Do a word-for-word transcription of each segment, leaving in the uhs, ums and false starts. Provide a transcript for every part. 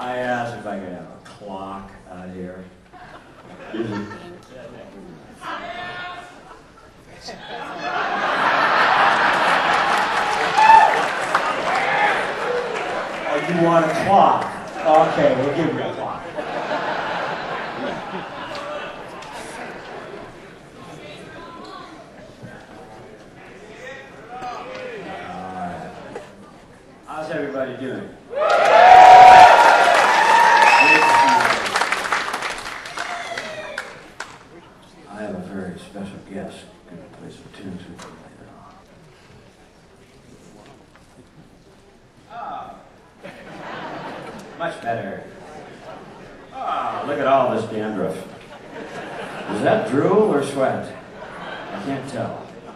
I asked if I could have a clock out here. Oh, you want a clock? Okay, we'll give you a clock. Alright. How's everybody doing? I have a very special guest going to play some tunes with me later on. Ah, much better. Ah, look at all this dandruff. Is that drool or sweat? I can't tell.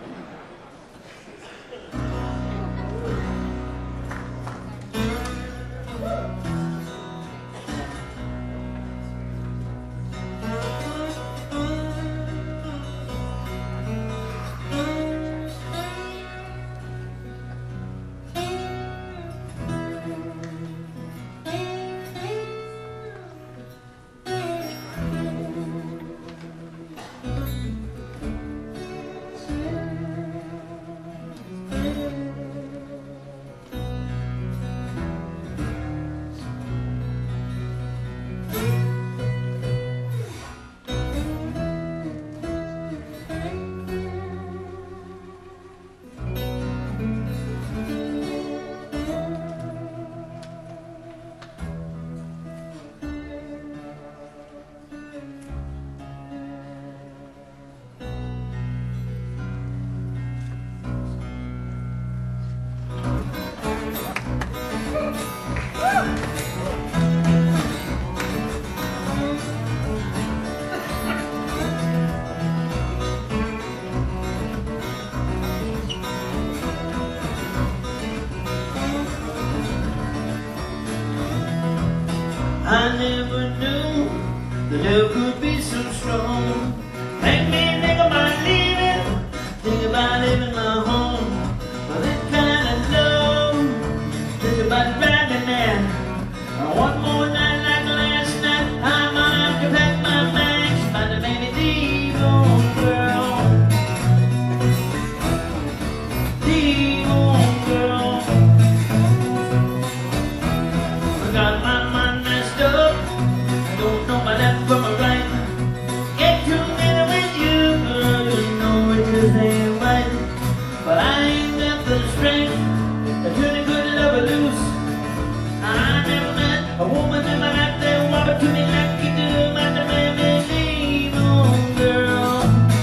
I never knew that love could be so strong. Make me think about leaving, think about leaving my home. But this kind of love is about driving mad. One more night like last night, I'm gonna have to pack my bags. Find a baby deep old girl, deep old girl. I got my mind messed up, I don't know my left from my right. Get together with you, girl, you know it just ain't right. But I ain't got the strength to turn a good lover loose. I never met a woman in my life that wanted to me like you do. My baby, deep home girl,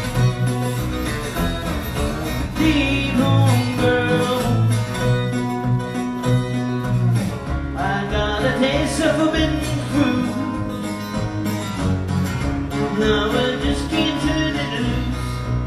deep home girl. I got a taste of forbidden fruit. Now I just can't turn it loose.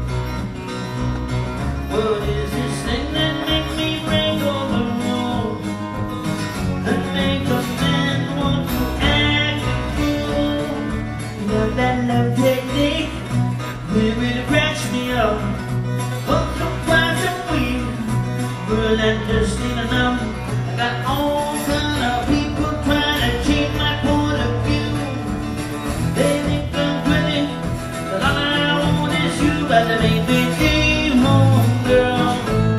What is this thing that makes me break all the rules and make a man want to act a fool? Love that love technique, baby, to crash me up. Once or twice a week, girl, that just ain't enough. I got all kind of people trying to change my point of view. They think I'm pretty, but all I want is you. But they make me deep home girl,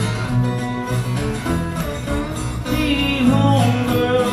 deep home girl.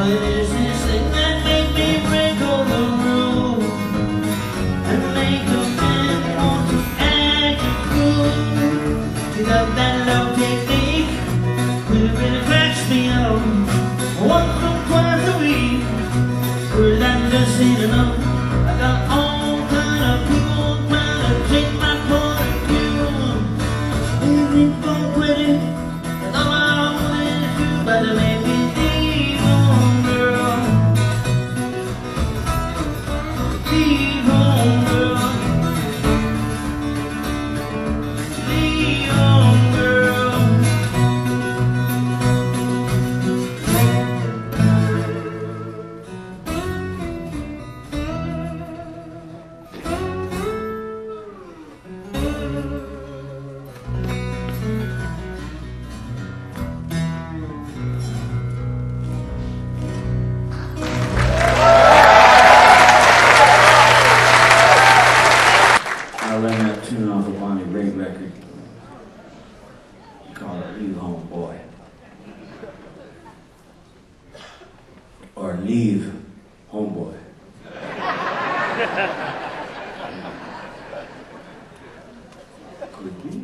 What is this thing that made me break all the rules and make a man want to act a fool? You got that love technique, really, really cracks me up. Once or twice a week, well, that just ain't enough. I got all kind of people trying to take my point of view. They think I'm quitting, that's all I wanted to do, but they made me leave home, girl. Leave home, girl. Leave home, girl. I learned that tune off a Bonnie Raitt record. You call it Leave Home Boy. Or Leave Homeboy. Could be.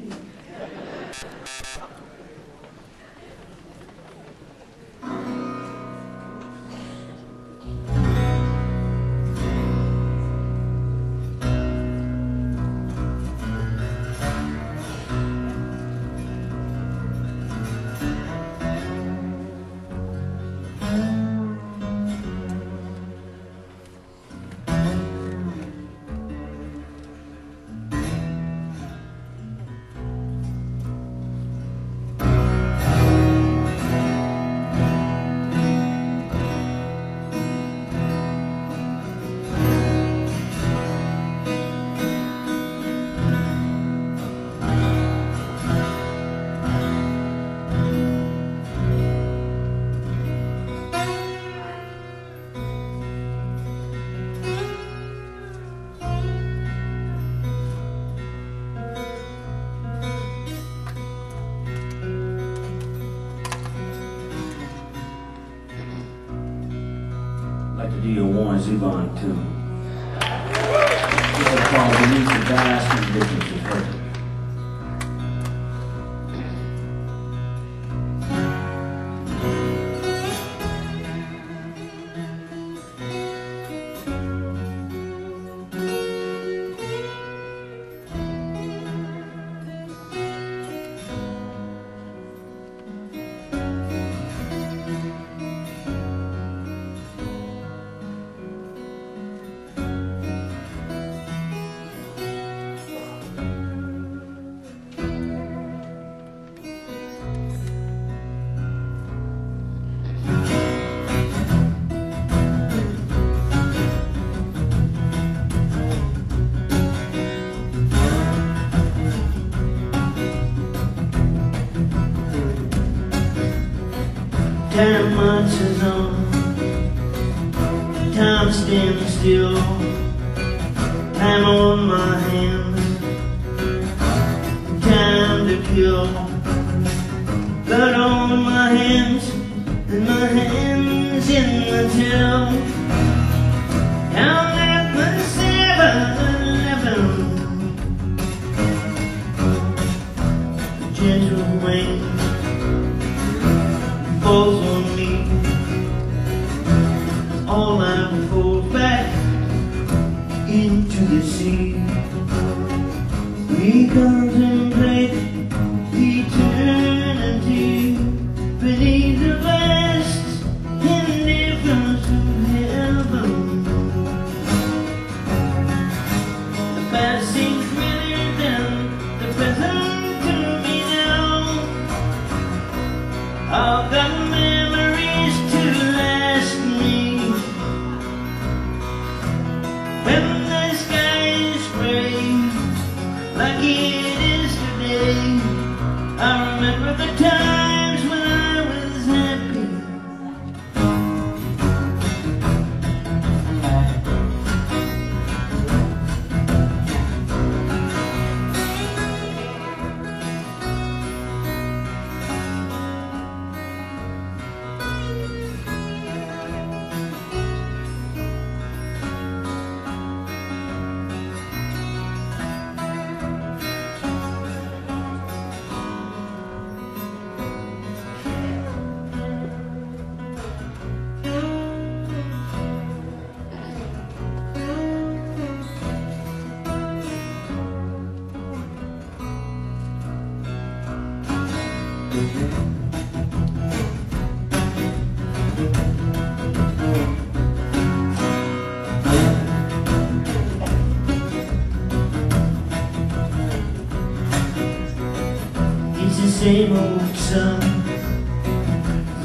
I'd like to do your Warren Zevon tune. This is called Beneath the Vast Conditions of Hurt. Time marches on, time stands still, time on my hands, time to kill. Blood on my hands, and my hands in the till. Down at the seven eleven, the gentle rain falls on me. All life falls back into the sea. We contemplate eternity beneath the vast indifference of heaven. The past seems really than the present to me now. I've got memories to last me. When the sky is gray, like it is today, I remember the times when I was happy.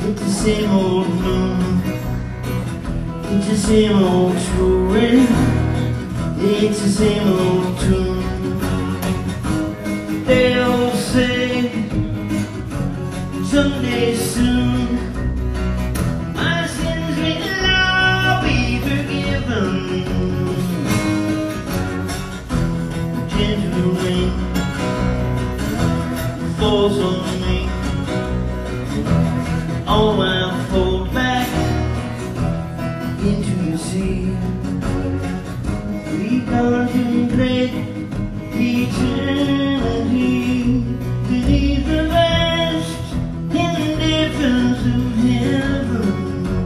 It's the same old moon. It's the same old story. It's the same old tune. They'll say someday soon my sins will all be forgiven. Gentle rain falls on me. All I fall back into the sea. We contemplate eternity beneath the vast indifference of heaven.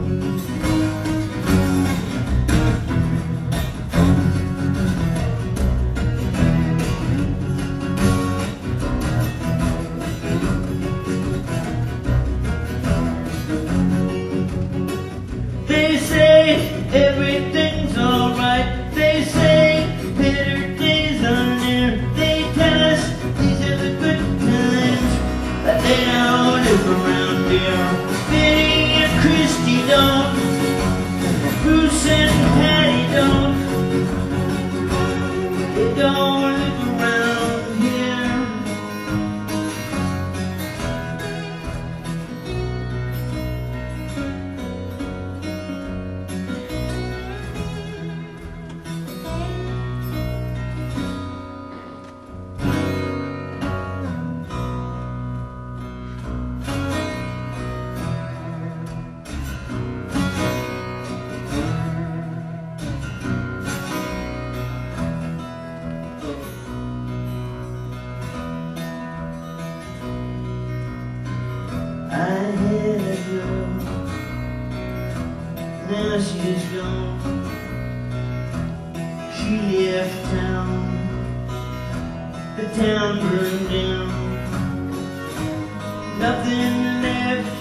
They say everything's alright. They say better days are near. They tell us these are the good times that they don't live around here. Benny and Christy don't. Bruce and Patty don't. They don't live around here. I had a girl, now she's gone. She left town, the town burned down. Nothing left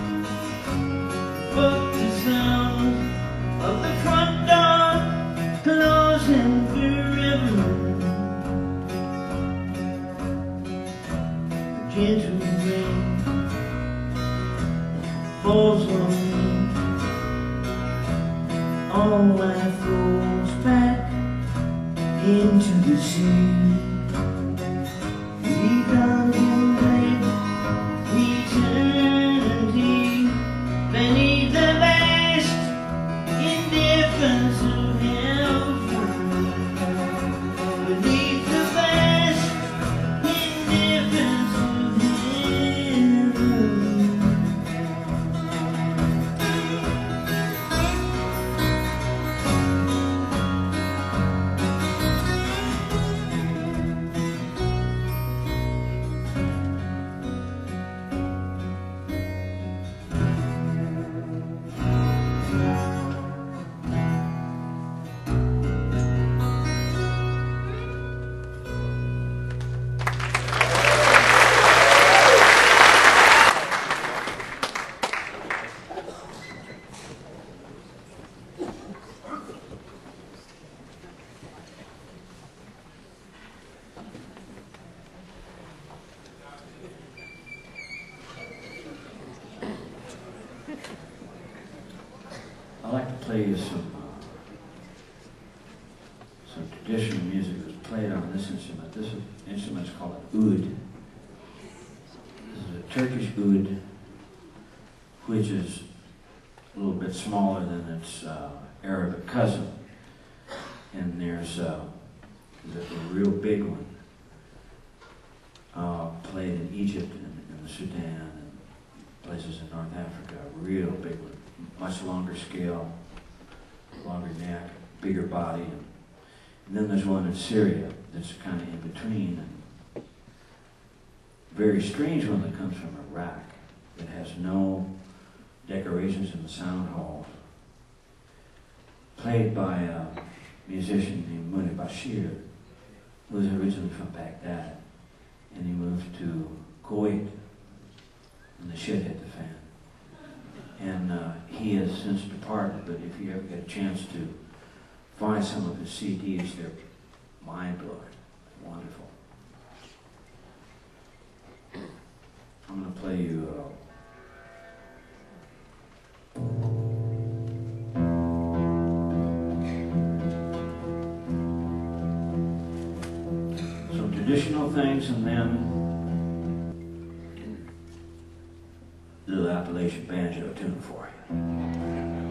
but the sound of the front door closing forever. The gentle rain falls on me. All life rolls back into the sea. We contemplate eternity beneath the vast indifference of heaven. Beneath the vast indifference of heaven. I'd like to play you some uh, some traditional music that's played on this instrument. This is, instrument's called an oud. This is a Turkish oud, which is a little bit smaller than its uh, Arabic cousin. And there's, uh, there's a real big one uh, played in Egypt and in the Sudan and places in North Africa. A real big one. Much longer scale, longer neck, bigger body. And, and then there's one in Syria that's kind of in between. And very strange one that comes from Iraq. It has no decorations in the sound hall. Played by a musician named Munir Bashir, who was originally from Baghdad. And he moved to Kuwait when the shit hit the fan. And uh, he has since departed, but if you ever get a chance to find some of his C Ds, they're mind-blowing, wonderful. I'm going to play you uh, traditional things, and then a little Appalachian banjo tune for you.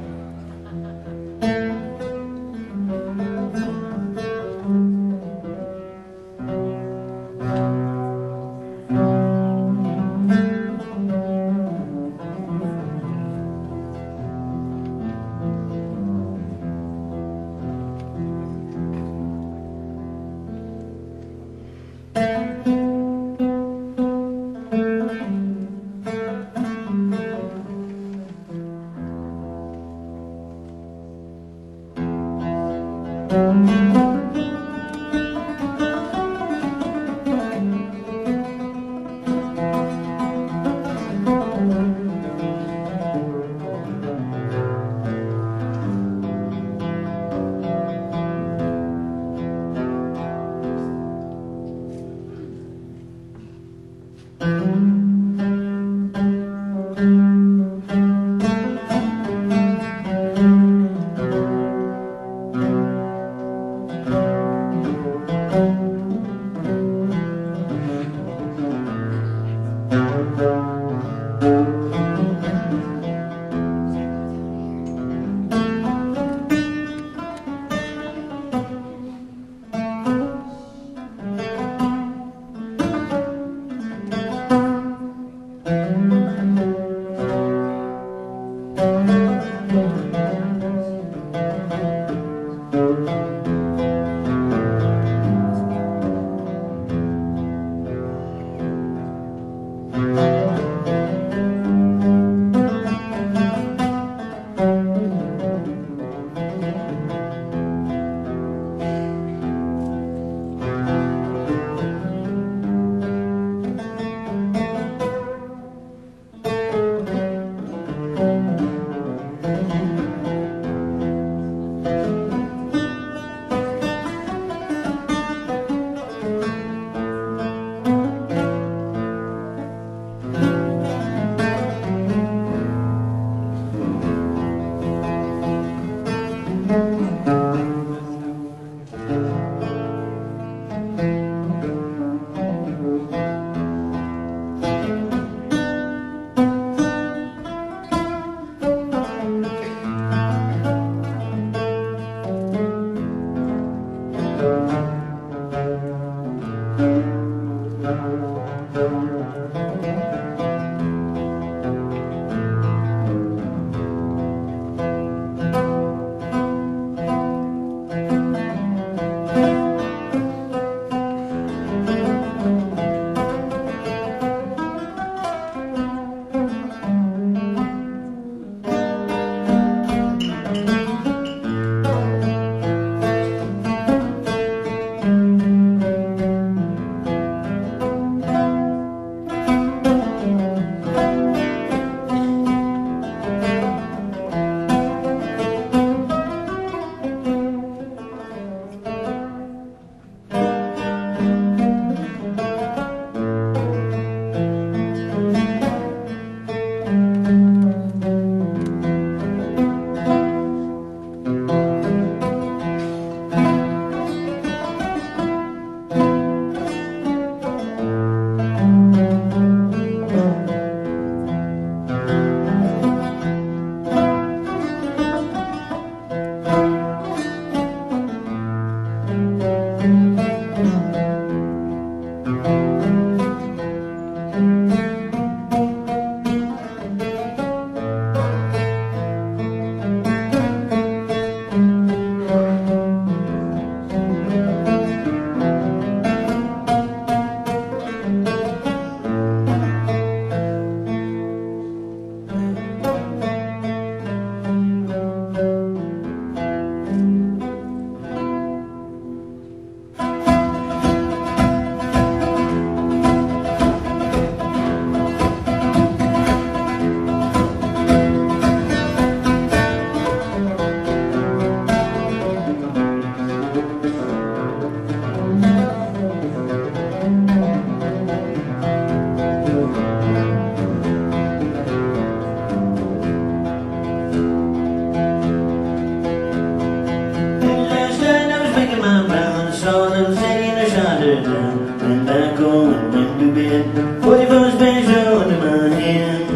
down to bed. Forty-four special under my hand.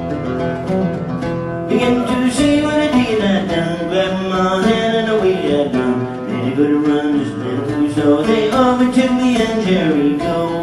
Begin to see what I did I done. Grab my hand and away I gone. Then I go to run, just let them so they overtook me and Jericho.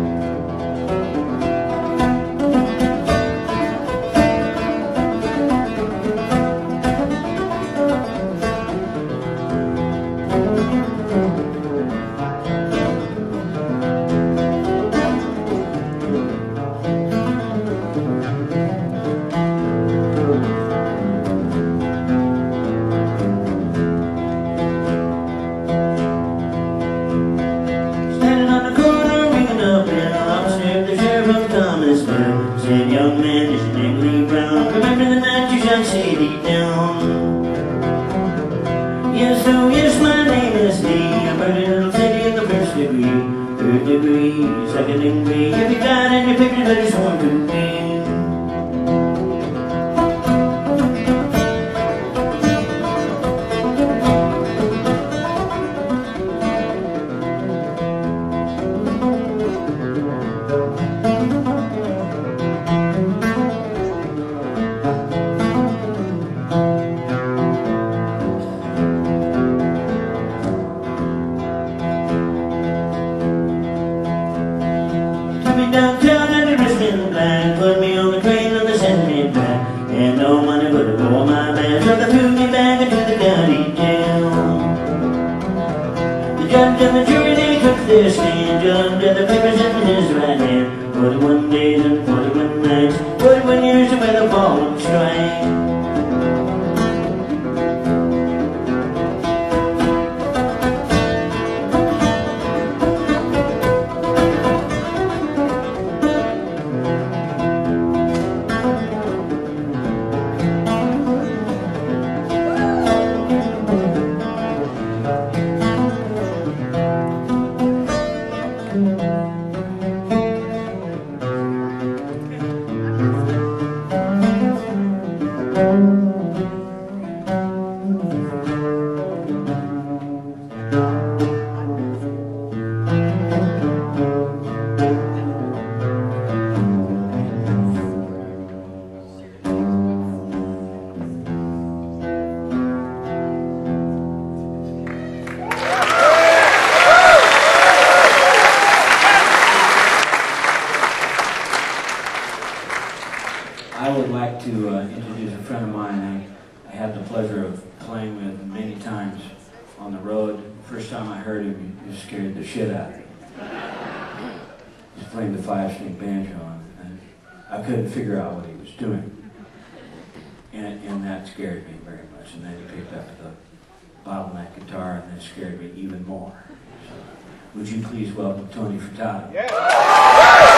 Said, young man, is your name Lee Brown? Remember the night you shot Sadie down? Yes, oh yes, my name is Lee. I murdered little Sadie in the first degree. Third degree, second degree. If you got any pictures that are sworn to me. Downtown and the Richmond blind. Put me on the train and they sent me back. And no money but to go on my back. So they threw me back into the county jail. The judge and the jury, they took their stand. Judge had the papers in his right hand. Forty-one days and forty-one nights. Forty-one years to wear the ball and strike. I would like to uh, introduce a friend of mine I, I had the pleasure of playing with many times on the road. First time I heard him, he scared the shit out of me. He was playing the five-string banjo, and I couldn't figure out what he was doing. And, and that scared me very much. And then he picked up the bottleneck guitar, and that scared me even more. So, would you please welcome Tony Furtado? Yeah.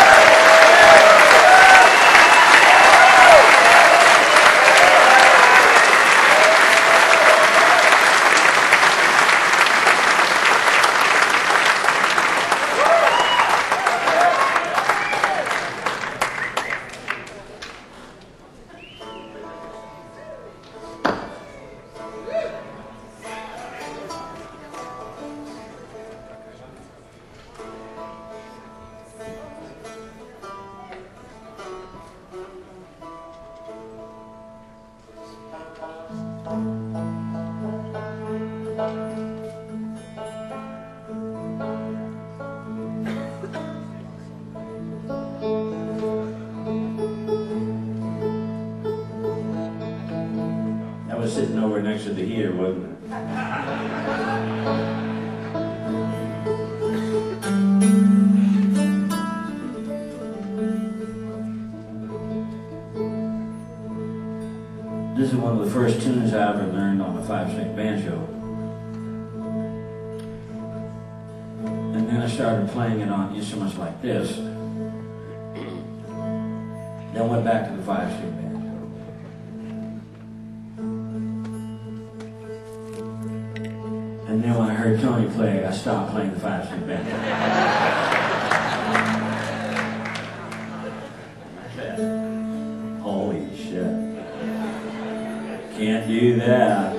I was sitting over next to the heater, wasn't it? This is one of the first tunes I ever learned on a five-string banjo. And then I started playing it on instruments like this. Then went back to the five-string banjo. And then when I heard Tony play, I stopped playing the five-string banjo. I said, holy shit. Can't do that.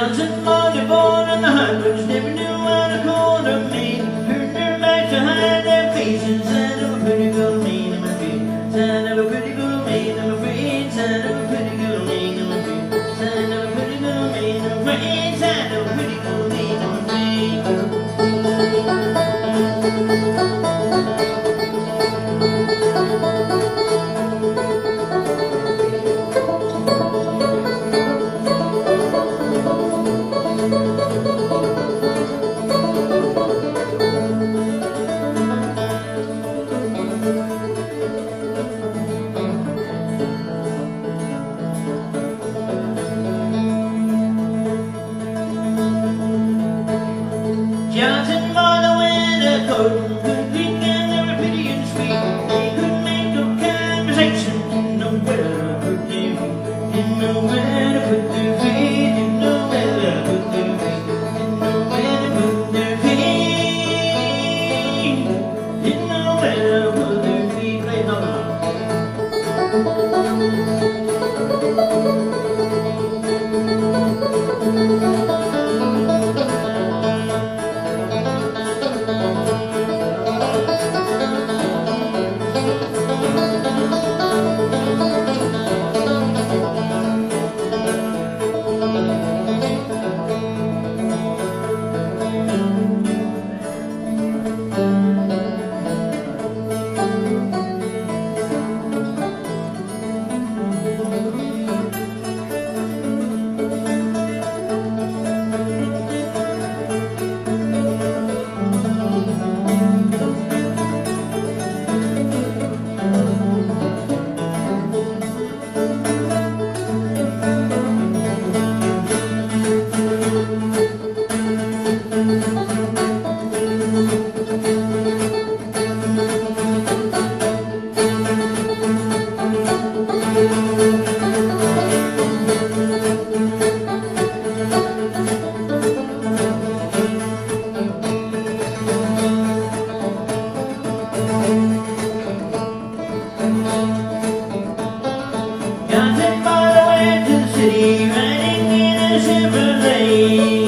Johnson Marley born in the hundreds, never knew what a quarter mean. Turned their backs to hide their faces, son of a pretty girl mean, I'm afraid. Son of a pretty girl mean, I'm afraid. Son of a pretty girl mean, I'm afraid. Son of a pretty girl mean, I'm afraid. Son of a pretty girl mean, I'm afraid. Johnson Marlowe and a Gordon could drink and they were pretty and sweet. They could make no conversation, didn't know where to put their feet. Didn't know where to put their feet. Didn't know where to put their feet. Didn't know where to put their feet. Didn't know where to put their feet. Play it all. Johnson Marlowe went to the city, riding in a Chevrolet.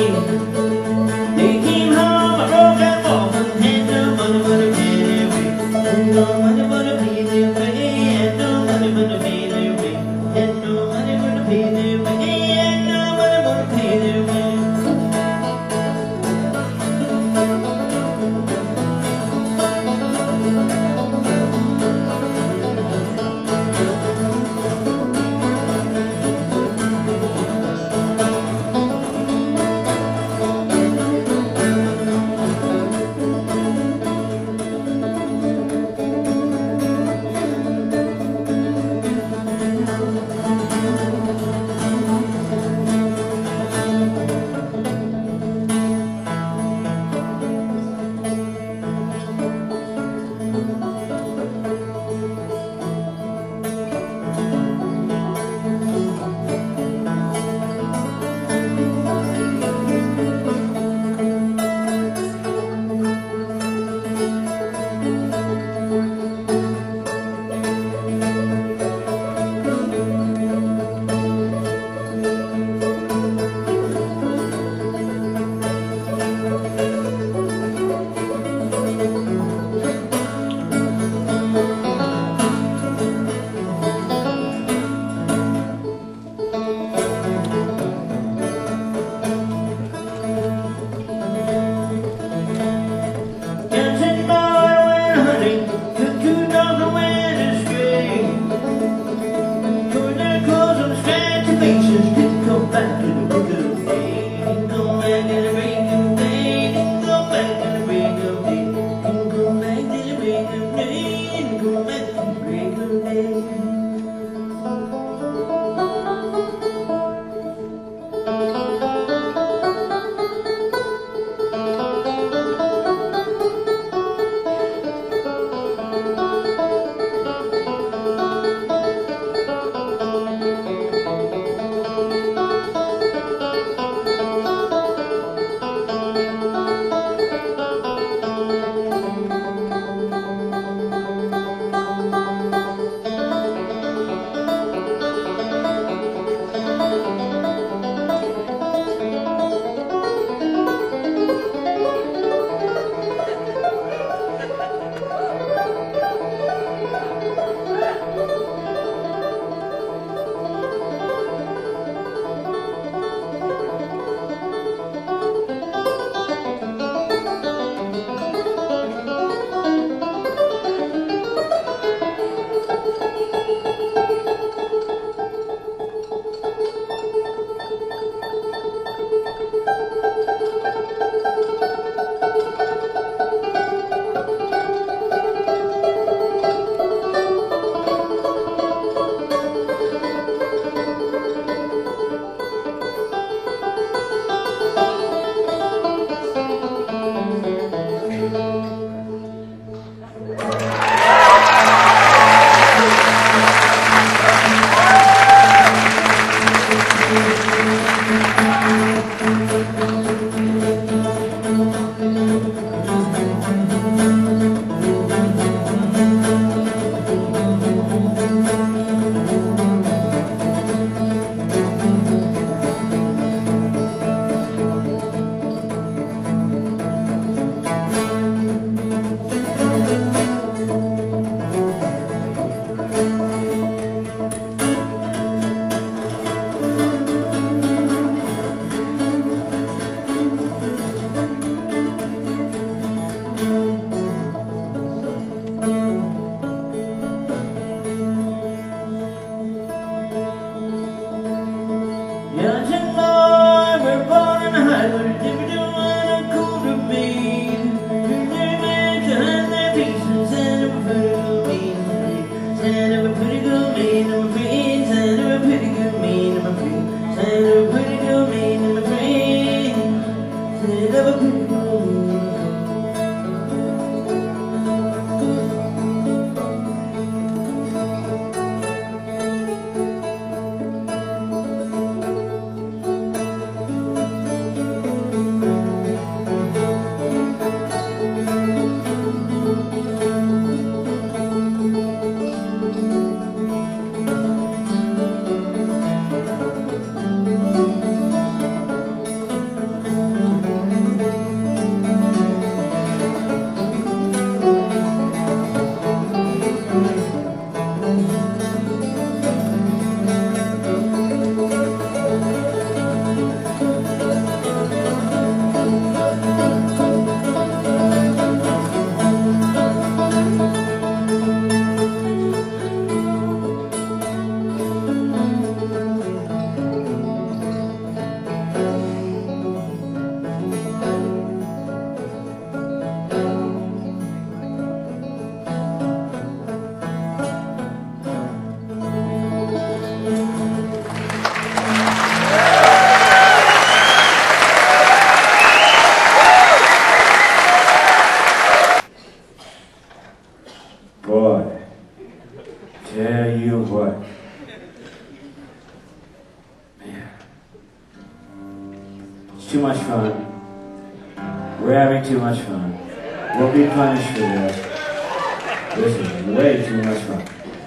too much fun. We're having too much fun. We'll be punished for this. This is way too much fun.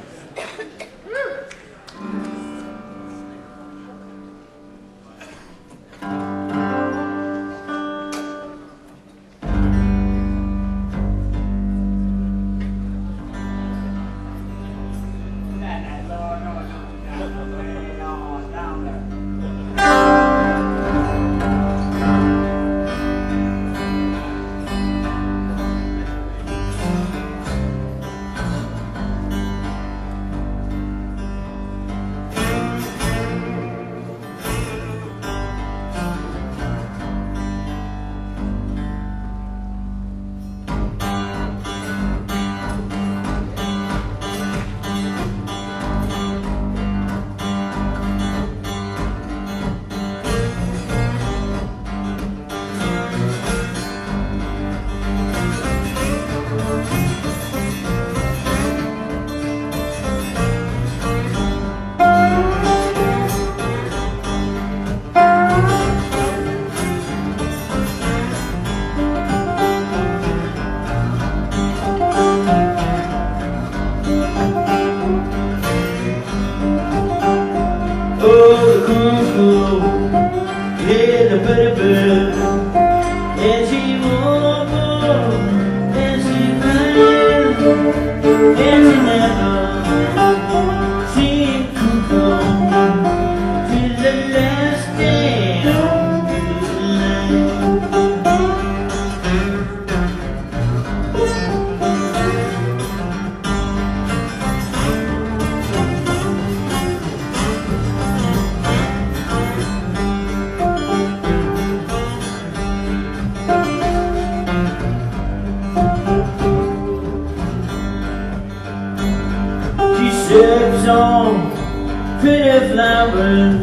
Sips on pretty flowers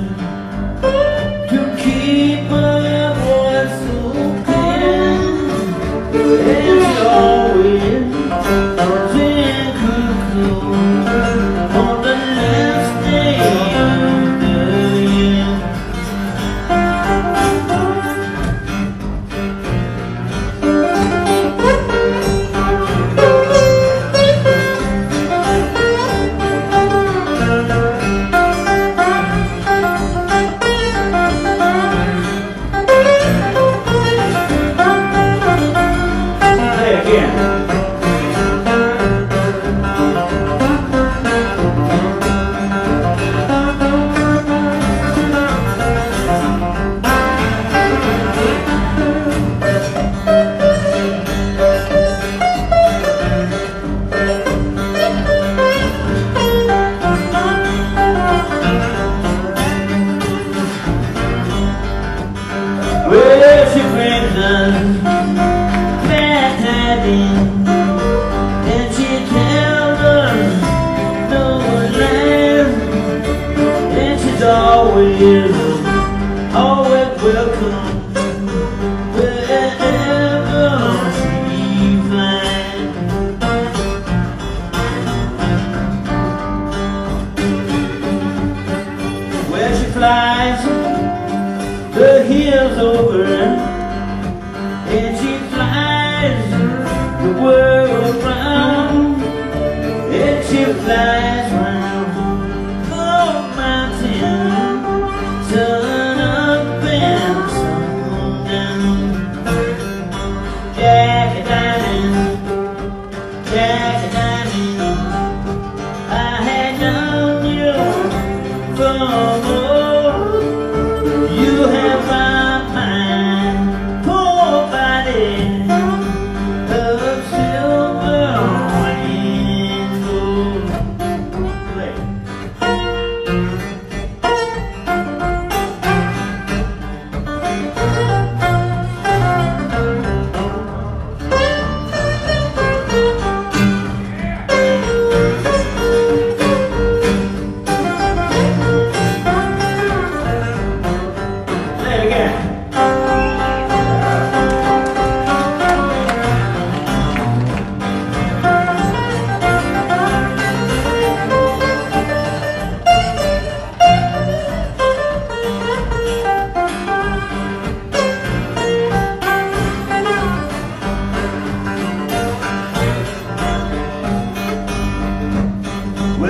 to keep my voice so clear, and she always sing cuckoo on the last day of the year.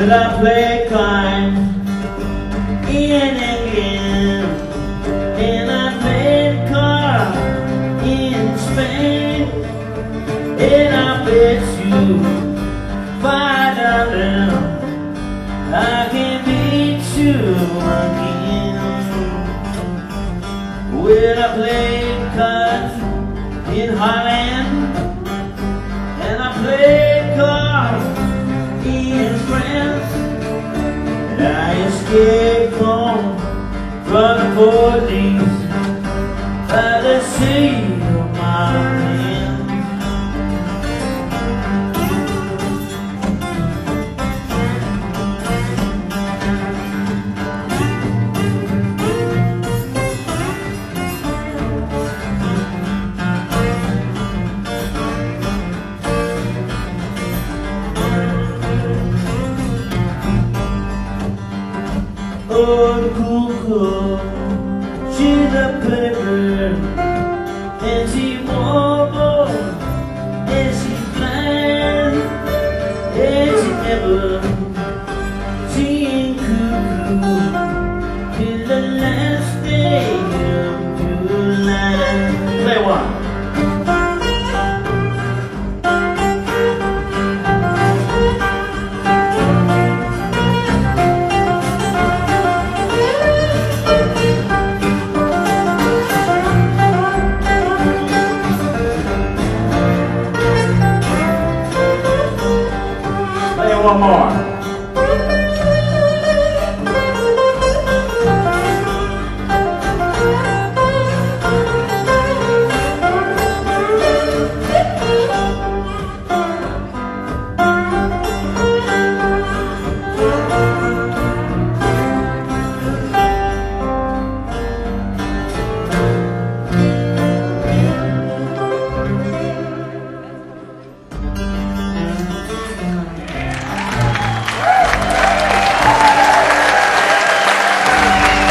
Well, I play cards in again, and I played cards in Spain, and I bet you five dollars I can beat you again. Well, I played cards in Holland, and I played cards in France, and I escaped home from the police by the seat of my pants. Oh, the cuckoo, she's a pretty bird, and she warbles, and she's blind, and she never, she ain't cuckoo till the last day of July. Play one. One more.